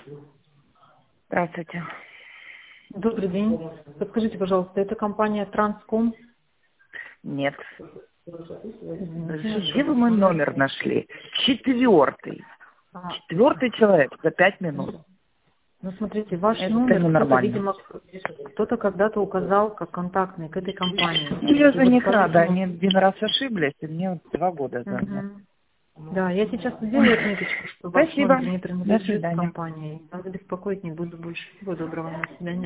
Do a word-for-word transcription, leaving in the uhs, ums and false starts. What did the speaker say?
Здравствуйте. Добрый день. Подскажите, пожалуйста, это компания Транском? Нет. Извините, Где вы мой номер нашли? Четвертый. А, Четвертый человек за пять минут. ну, смотрите, ваш Это номер кто-то, ненормально. видимо, кто-то когда-то указал как контактный к этой компании. Я И за вот них рада. поэтому- Они один раз ошиблись, и мне вот два года заняло. Мгм. Да, я сейчас сделаю отметочку, что ваш Спасибо. номер не До принадлежит свидания. компании. Вас беспокоить не буду больше. Всего доброго. До свидания.